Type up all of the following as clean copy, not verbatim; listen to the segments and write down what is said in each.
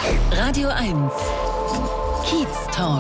Radio 1 Kiez Talk.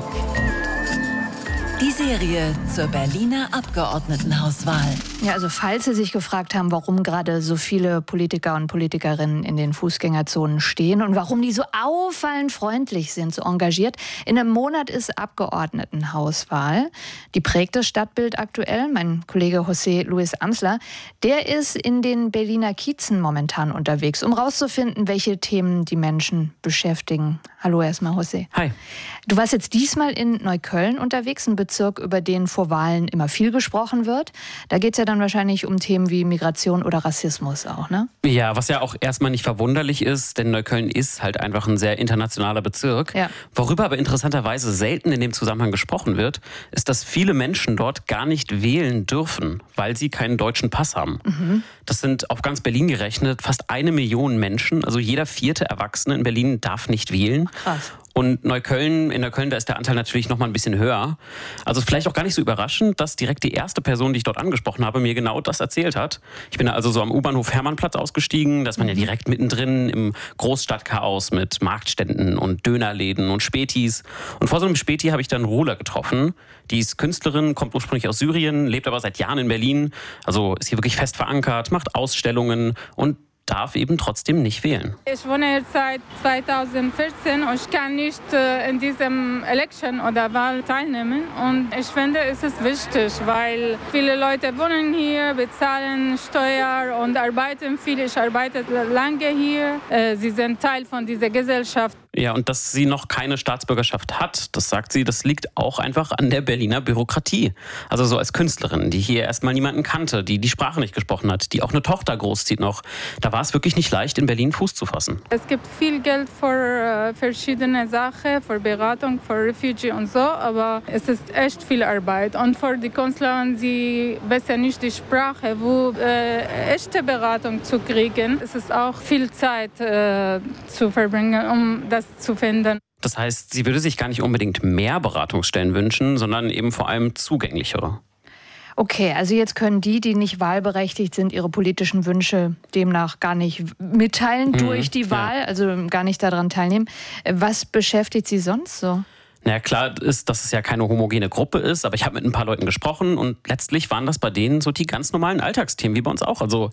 Die Serie zur Berliner Abgeordnetenhauswahl. Ja, also falls Sie sich gefragt haben, warum gerade so viele Politiker und Politikerinnen in den Fußgängerzonen stehen und warum die so auffallend freundlich sind, so engagiert. In einem Monat ist Abgeordnetenhauswahl. Die prägt das Stadtbild aktuell. Mein Kollege José Luis Amsler, der ist in den Berliner Kiezen momentan unterwegs, um rauszufinden, welche Themen die Menschen beschäftigen. Hallo erstmal, José. Hi. Du warst jetzt diesmal in Neukölln unterwegs, ein Bezirk, über den vor Wahlen immer viel gesprochen wird. Da geht es ja dann wahrscheinlich um Themen wie Migration oder Rassismus auch, ne? Ja, was ja auch erstmal nicht verwunderlich ist, denn Neukölln ist halt einfach ein sehr internationaler Bezirk. Ja. Worüber aber interessanterweise selten in dem Zusammenhang gesprochen wird, ist, dass viele Menschen dort gar nicht wählen dürfen, weil sie keinen deutschen Pass haben. Das sind auf ganz Berlin gerechnet fast 1 Million Menschen, also jeder 4. Erwachsene in Berlin darf nicht wählen. Krass. Und in Neukölln, da ist der Anteil natürlich noch mal ein bisschen höher. Also vielleicht auch gar nicht so überraschend, dass direkt die erste Person, die ich dort angesprochen habe, mir genau das erzählt hat. Ich bin da also so am U-Bahnhof Hermannplatz ausgestiegen. Da ist man ja direkt mittendrin im Großstadtchaos mit Marktständen und Dönerläden und Spätis. Und vor so einem Späti habe ich dann Rula getroffen. Die ist Künstlerin, kommt ursprünglich aus Syrien, lebt aber seit Jahren in Berlin. Also ist hier wirklich fest verankert, macht Ausstellungen und darf eben trotzdem nicht wählen. Ich wohne jetzt seit 2014 und ich kann nicht in diesem Election oder Wahl teilnehmen. Und ich finde, es ist wichtig, weil viele Leute wohnen hier, bezahlen Steuer und arbeiten viel. Ich arbeite lange hier. Sie sind Teil von dieser Gesellschaft. Ja, und dass sie noch keine Staatsbürgerschaft hat, das sagt sie, das liegt auch einfach an der Berliner Bürokratie. Also so als Künstlerin, die hier erstmal niemanden kannte, die die Sprache nicht gesprochen hat, die auch eine Tochter großzieht noch. Da war es wirklich nicht leicht, in Berlin Fuß zu fassen. Es gibt viel Geld für verschiedene Sachen, für Beratung, für Refugee und so, aber es ist echt viel Arbeit. Und für die Künstler, sie wissen nicht die Sprache, wo echte Beratung zu kriegen. Es ist auch viel Zeit zu verbringen, um das zu finden. Das heißt, sie würde sich gar nicht unbedingt mehr Beratungsstellen wünschen, sondern eben vor allem zugänglichere. Okay, also jetzt können die nicht wahlberechtigt sind, ihre politischen Wünsche demnach gar nicht mitteilen durch die Wahl, also gar nicht daran teilnehmen. Was beschäftigt Sie sonst so? Naja, klar ist, dass es ja keine homogene Gruppe ist, aber ich habe mit ein paar Leuten gesprochen und letztlich waren das bei denen so die ganz normalen Alltagsthemen, wie bei uns auch. Also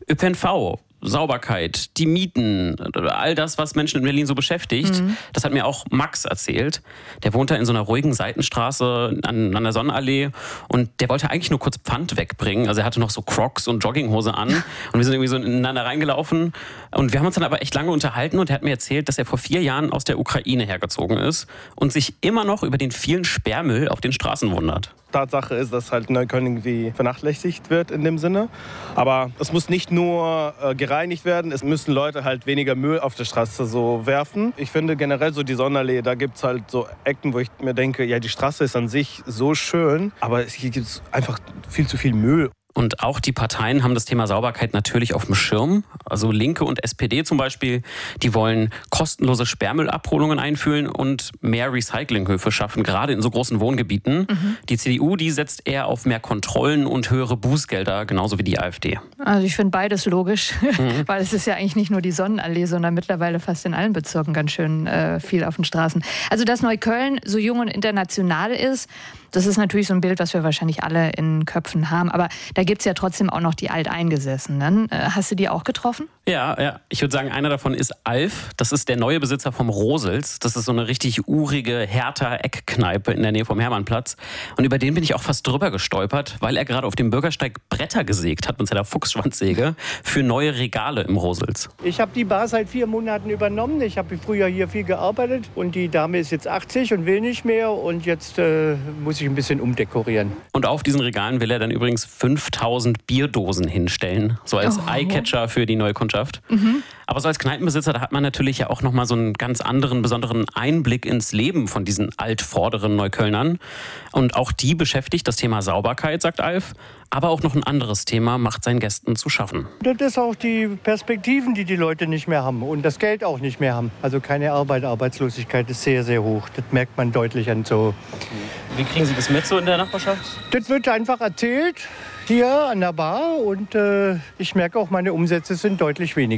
ÖPNV, Sauberkeit, die Mieten, all das, was Menschen in Berlin so beschäftigt. Das hat mir auch Max erzählt. Der wohnt da in so einer ruhigen Seitenstraße an der Sonnenallee und der wollte eigentlich nur kurz Pfand wegbringen. Also er hatte noch so Crocs und Jogginghose an und wir sind irgendwie so ineinander reingelaufen und wir haben uns dann aber echt lange unterhalten und er hat mir erzählt, dass er vor 4 Jahren aus der Ukraine hergezogen ist und sich immer noch über den vielen Sperrmüll auf den Straßen wundert. Tatsache ist, dass halt Neukölln irgendwie vernachlässigt wird in dem Sinne. Aber es muss nicht nur gereinigt werden, es müssen Leute halt weniger Müll auf der Straße so werfen. Ich finde generell so die Sonnenallee, da gibt es halt so Ecken, wo ich mir denke, ja, die Straße ist an sich so schön, aber hier gibt es einfach viel zu viel Müll. Und auch die Parteien haben das Thema Sauberkeit natürlich auf dem Schirm. Also Linke und SPD zum Beispiel, die wollen kostenlose Sperrmüllabholungen einführen und mehr Recyclinghöfe schaffen, gerade in so großen Wohngebieten. Die CDU, die setzt eher auf mehr Kontrollen und höhere Bußgelder, genauso wie die AfD. Also ich finde beides logisch, weil es ist ja eigentlich nicht nur die Sonnenallee, sondern mittlerweile fast in allen Bezirken ganz schön viel auf den Straßen. Also dass Neukölln so jung und international ist, das ist natürlich so ein Bild, was wir wahrscheinlich alle in Köpfen haben. Aber da gibt es ja trotzdem auch noch die Alteingesessenen. Hast du die auch getroffen? Ja. Ich würde sagen, einer davon ist Alf. Das ist der neue Besitzer vom Rosels. Das ist so eine richtig urige Hertha-Eckkneipe in der Nähe vom Hermannplatz. Und über den bin ich auch fast drüber gestolpert, weil er gerade auf dem Bürgersteig Bretter gesägt hat mit seiner Fuchsschwanzsäge für neue Regale im Rosels. Ich habe die Bar seit 4 Monaten übernommen. Ich habe früher hier viel gearbeitet. Und die Dame ist jetzt 80 und will nicht mehr. Und jetzt muss ich ein bisschen umdekorieren. Und auf diesen Regalen will er dann übrigens 5000 Bierdosen hinstellen. So als Eyecatcher für die neue Kundschaft. Aber so als Kneipenbesitzer, da hat man natürlich ja auch nochmal so einen ganz anderen, besonderen Einblick ins Leben von diesen altvorderen Neuköllnern. Und auch die beschäftigt das Thema Sauberkeit, sagt Alf. Aber auch noch ein anderes Thema macht seinen Gästen zu schaffen. Das ist auch die Perspektiven, die die Leute nicht mehr haben und das Geld auch nicht mehr haben. Also keine Arbeit, Arbeitslosigkeit ist sehr, sehr hoch. Das merkt man deutlich an so. Wie kriegen Sie das mit so in der Nachbarschaft? Das wird einfach erzählt hier an der Bar und ich merke auch, meine Umsätze sind deutlich weniger.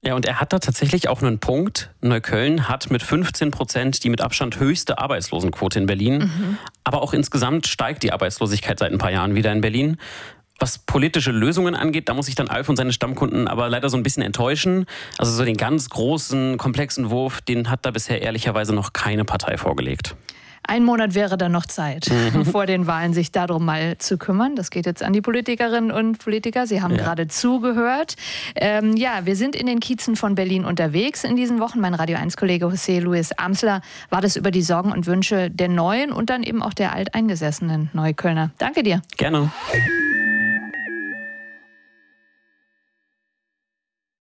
Ja, und er hat da tatsächlich auch einen Punkt. Neukölln hat mit 15% die mit Abstand höchste Arbeitslosenquote in Berlin. Aber auch insgesamt steigt die Arbeitslosigkeit seit ein paar Jahren wieder in Berlin. Was politische Lösungen angeht, da muss ich dann Alf und seine Stammkunden aber leider so ein bisschen enttäuschen. Also so den ganz großen, komplexen Wurf, den hat da bisher ehrlicherweise noch keine Partei vorgelegt. Ein Monat wäre dann noch Zeit, vor den Wahlen sich darum mal zu kümmern. Das geht jetzt an die Politikerinnen und Politiker. Sie haben gerade zugehört. Wir sind in den Kiezen von Berlin unterwegs in diesen Wochen. Mein Radio-1-Kollege José Luis Amsler war das über die Sorgen und Wünsche der Neuen und dann eben auch der alteingesessenen Neuköllner. Danke dir. Gerne.